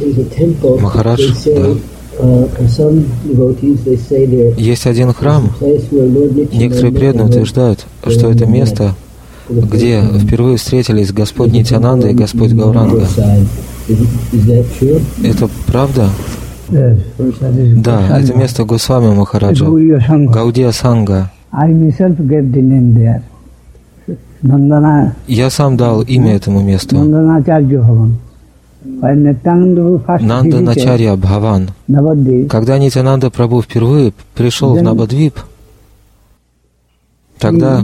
Махарадж, да. Есть один храм, некоторые преданные утверждают, что это место, где впервые встретились Господь Нитьянанда и Господь Гауранга. Это правда? Да, это место Госвами Махараджа, Гаудия Санга. Я сам дал имя этому месту. Нанданачарья Бхаван. Когда Нитьянанда Прабху впервые пришел в Навадвип, тогда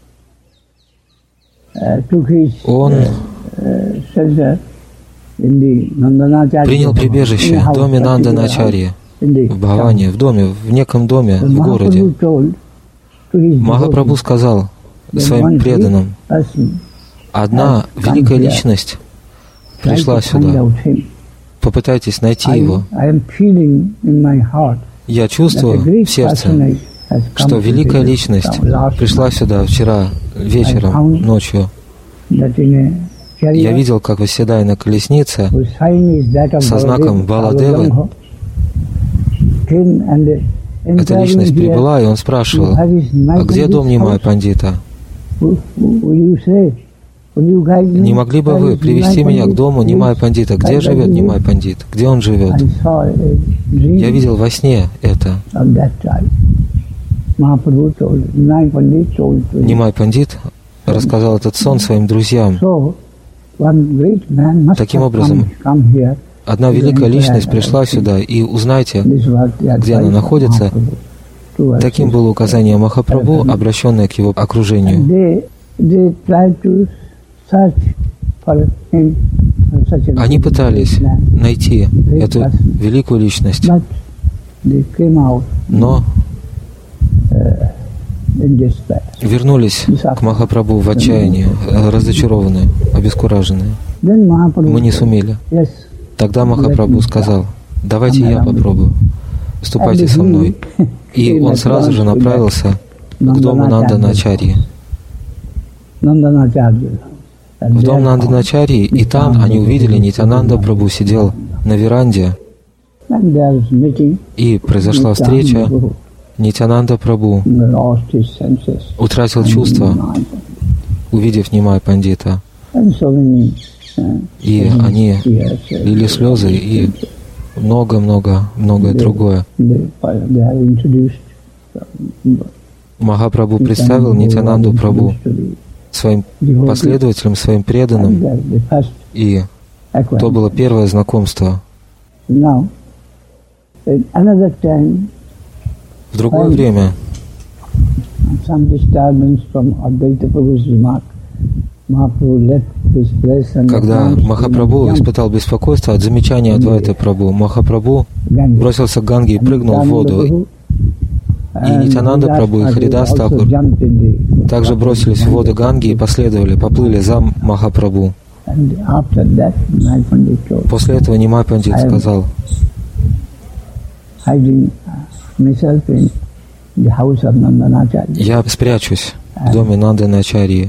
он принял прибежище в доме Нанданачарьи, в Бхаване, в доме, в неком доме, в городе. Махапрабху сказал своим преданным: одна великая личность пришла сюда. Попытайтесь найти его. Я чувствую в сердце, что великая личность пришла сюда вчера вечером, ночью. Я видел, как, восседая на колеснице со знаком Баладевы, эта личность прибыла, и он спрашивал: а где дом Нимая Пандита? Не могли бы вы привести меня к дому Нимая Пандита? Где живет Нимай Пандит? Где он живет? Я видел во сне это. Нимай Пандит рассказал этот сон своим друзьям. Таким образом, одна великая личность пришла сюда, и узнайте, где она находится. Таким было указание Махапрабху, обращенное к его окружению. Они пытались найти эту великую личность, но вернулись к Махапрабху в отчаянии, разочарованные, обескураженные. Мы не сумели. Тогда Махапрабху сказал: давайте я попробую, ступайте со мной. И он сразу же направился к дому Нанданачарьи. В дом Нанданачарьи, и там они увидели, Нитьянанда Прабху сидел на веранде, и произошла встреча. Нитьянанда Прабху утратил чувства, увидев Нимай Пандита. И они лили слезы и многое другое. Махапрабху представил Нитьянанду Прабху своим последователям, своим преданным, и то было первое знакомство. В другое время, когда Махапрабху испытал беспокойство от замечания Адвайта Прабху, Махапрабху бросился к Ганге и прыгнул в воду. И Нитьянанда Прабху и Харидас Такур также бросились в воду Ганги и поплыли за Махапрабху. После этого Нимай Пандит сказал: я спрячусь в доме Нанданачарьи.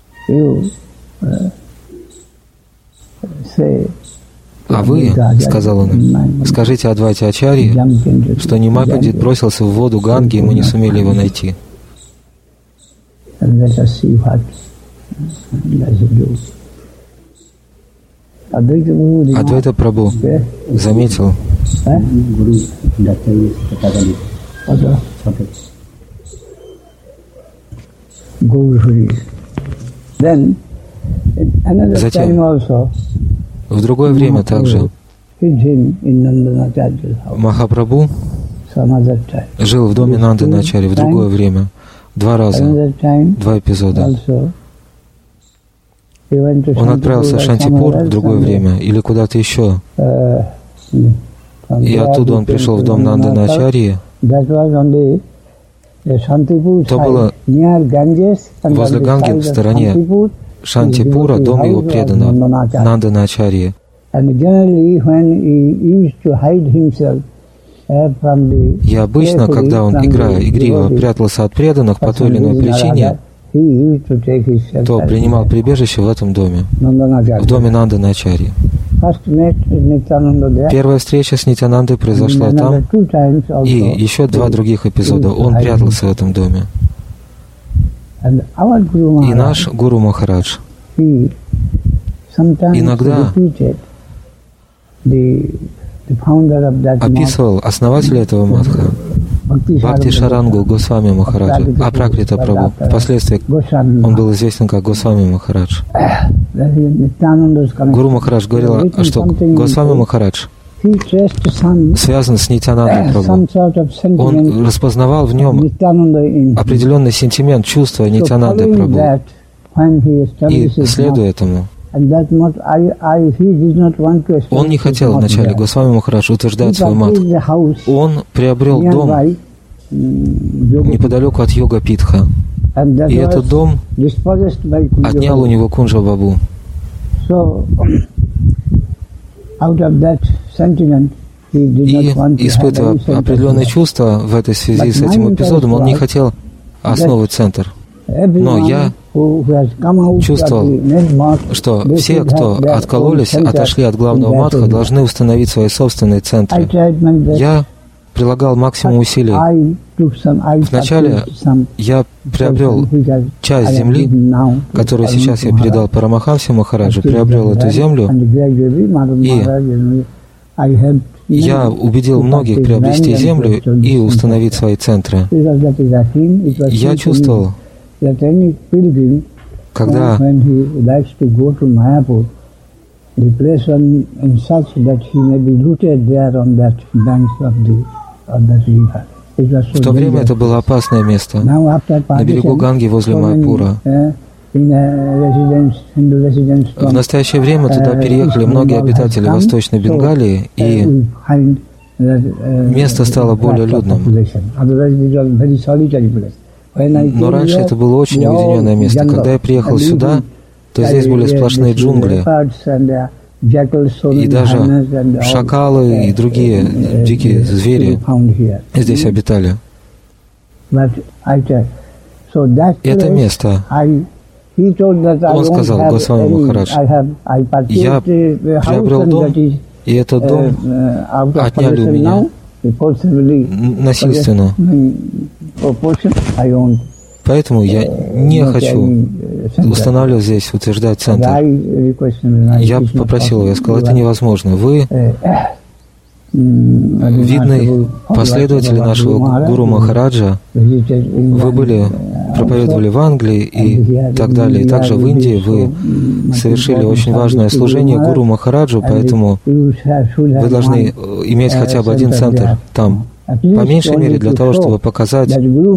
А вы, сказал он, скажите Адвайте Ачарье, что Нимай Пандит бросился в воду Ганги, и мы не сумели его найти. Адвайта Прабху заметил, затем, в другое время также Махапрабху жил в доме Нанданачарьи в другое время, 2 раза, 2 эпизода. Он отправился в Шантипур в другое время или куда-то еще, и оттуда он пришел в дом Нанданачарьи. То было возле Ганги, в стороне Шантипура, дом его преданного Нанданачарьи. И обычно, когда он, игриво прятался от преданных по той или иной причине, то принимал прибежище в этом доме, в доме Нанданачарьи. Первая встреча с Нитянандой произошла там, и еще 2 других эпизода. Он прятался в этом доме. И наш Гуру Махарадж иногда описывал основателя этого мадха, Бхакти Шарангу Госвами Махараджа, Апракрита Прабху. Впоследствии он был известен как Госвами Махарадж. Гуру Махарадж говорил, что Госвами Махарадж связан с Нитянандой Прабху. Он распознавал в нем определенный сентимент, чувство Нитянанды Прабху. И следуя этому, он не хотел вначале, Госвами Махарадж, утверждать свой мат. Он приобрел дом неподалеку от Йога-Питха. И этот дом отнял у него Кунджа Бабу. И, испытывая определенные чувства в этой связи с этим эпизодом, он не хотел основывать центр. Но я чувствовал, что все, кто откололись, отошли от главного мадха, должны установить свои собственные центры. Я прилагал максимум усилий. Вначале я приобрел часть земли, которую сейчас я передал Парамахамсе Махараджу, приобрел эту землю, и я убедил многих приобрести землю и установить свои центры. Я чувствовал, когда в то время это было опасное место, на берегу Ганги возле Майпура. В настоящее время туда переехали многие обитатели Восточной Бенгалии, и место стало более людным. Но раньше это было очень уединенное место. Когда я приехал сюда, то здесь были сплошные джунгли, и даже шакалы и другие дикие звери здесь обитали. Это место, он сказал, Госвами Махарадж, я приобрел дом, и этот дом отняли у меня насильственно. Поэтому я не хочу устанавливать здесь, утверждать центр. Я попросил его, я сказал, это невозможно. Вы видный последователь нашего Гуру Махараджа, вы проповедовали в Англии и так далее. И также в Индии вы совершили очень важное служение Гуру Махараджу, поэтому вы должны иметь хотя бы один центр там. По меньшей мере для того, чтобы показать,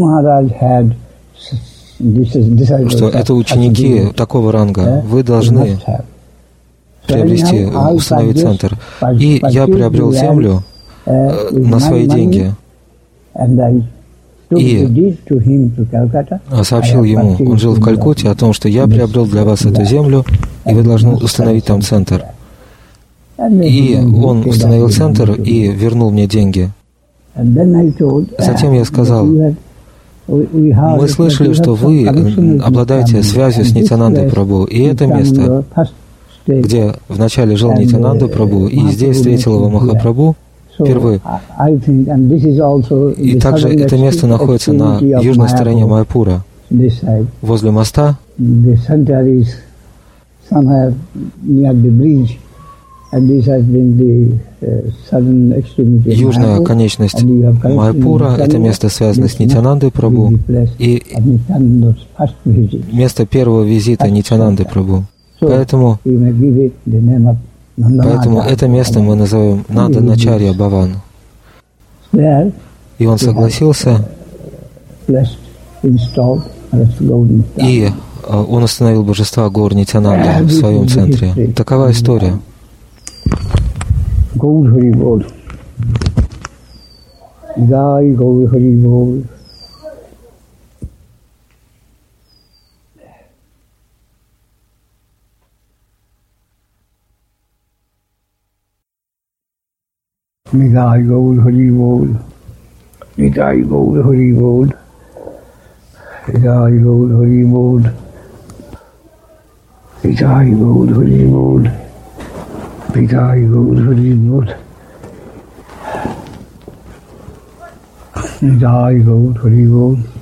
что это ученики такого ранга. Вы должны приобрести, установить центр. И я приобрел землю на свои деньги. И сообщил ему, он жил в Калькутте, о том, что я приобрел для вас эту землю, и вы должны установить там центр. И он установил центр и вернул мне деньги. Затем я сказал, мы слышали, что вы обладаете связью с Нитянандой Прабху, и это место, где вначале жил Нитянанда Прабху, и здесь встретил его Махапрабху впервые. И также это место находится на южной стороне Майпура, возле моста. Южная конечность Майпура — это место, связанное с Нитянандой Прабху, и место первого визита Нитянанды Прабху. Поэтому это место мы называем Нанданачарья Бхаван. И он согласился, и он установил божества Гаур Нитянанда в своем центре. Такова история. Gaur Hari Bol. Jai Gaur Hari Bol. Jai Gaur Hari Bol. Jai Gaur Hari Bol. Jai Gaur Hari Bol. Jai Gaur Hari Bol. Nitai Gaur Hari Bol. Nitai Gaur Hari Bol.